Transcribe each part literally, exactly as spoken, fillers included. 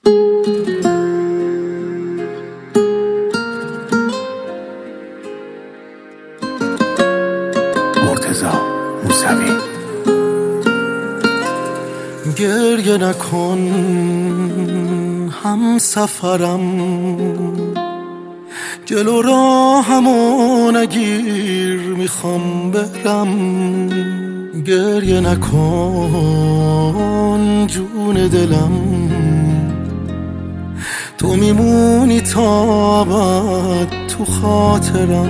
مرتضی موسوی. گریه نکن هم سفرم، جلو راهمو نگیر میخوام برم. گریه نکن جون دلم، تو میمونی تا ابد تو خاطرم.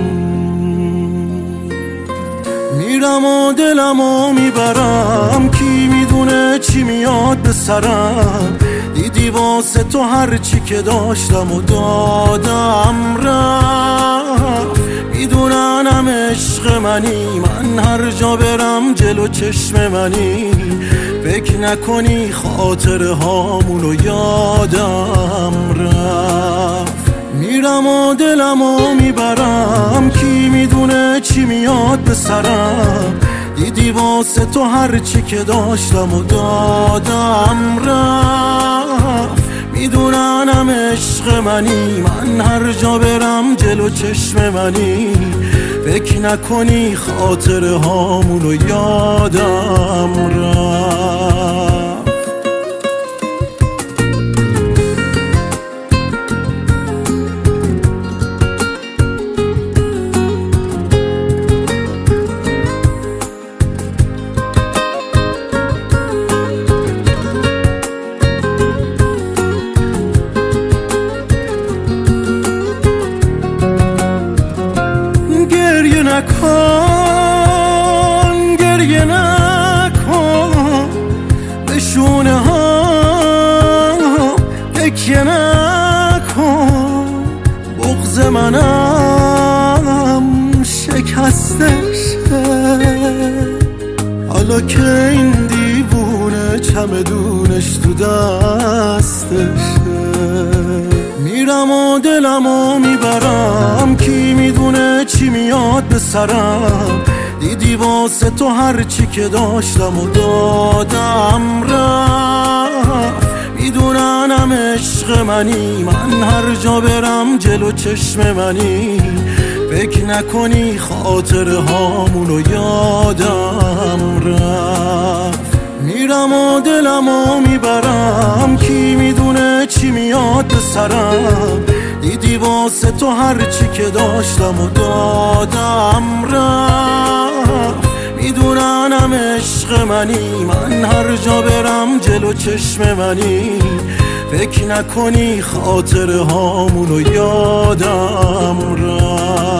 میرم و دلمو میبرم، کی میدونه چی میاد به سرم. دیدی واسه تو هر چی که داشتم و دادم رفت. میدوننم عشق منی، من هر جا برم جلو چشم منی. فکر نکنی خاطره هامونو یادم رفت. میرم و دلمو میبرم، کی میدونه چی میاد به سرم. دیدی واسه تو هر چی که داشتم و دادم رفت. میدوننم عشق منی، من هر جا برم جلو چشم منی. فکر نکنی خاطره هامونو یادم رفت. گریه نکن گریه نکن به شونه ها تکیه نکن. بغض منم شکسته شه، حالا که این دیوونه چمدونش تو دستشه. میرم و دلمو میبرم، کی میدونه چی میاد به سرم. دیدی واسه تو هر چی که داشتم و دادم رفت. میدوننم عشق منی، من هر جا برم جلو چشم منی. فکر نکنی خاطره هامونو یادم رفت. میرم و دلمو میبرم، کی میدونه چی میاد به سرم. دیدی واسه تو هر چی که داشتم و دادم رفت. میدوننم عشق منی، من هر جا برم جلو چشم منی. فکر نکنی خاطره هامونو یادم رفت.